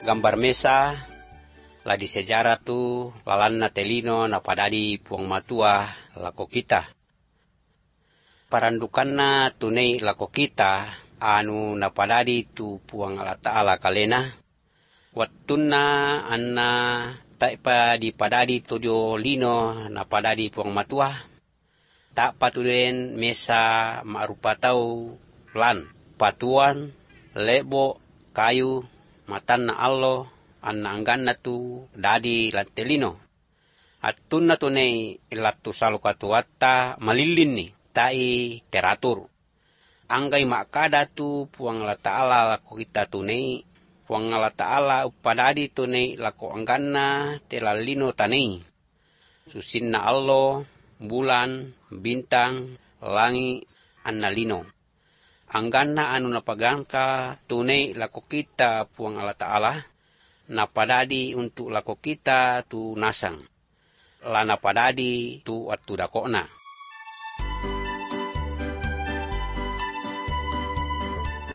gambar mesa la di sejarah tu lalanna telino na padadi puang matua lako kita. Parandukanna tunei lako kita anu na padadi tu puang Allah Ta'ala kalena. Wattunna anna taipa di padadi tudio lino na padadi puang matua. Tak patulen mesa ma'rupa tau lan patuan lebo kayu matanna allo anna angganna tu dadi lantelino. Attunna tunei ilattu salukatuatta malillinni tai teratur. Anggai makada tu puang Allah Ta'ala lako kita tunei. Puang Allah Ta'ala upadadi tunei lako angganna telalino tanei. Susinna allo, bulan, bintang, langi, annalino. Angganna anu napagangka tunei lako kita puang Allah Ta'ala. Napadadi untuk lako kita tu nasang. La napadadi tu atu dakokna.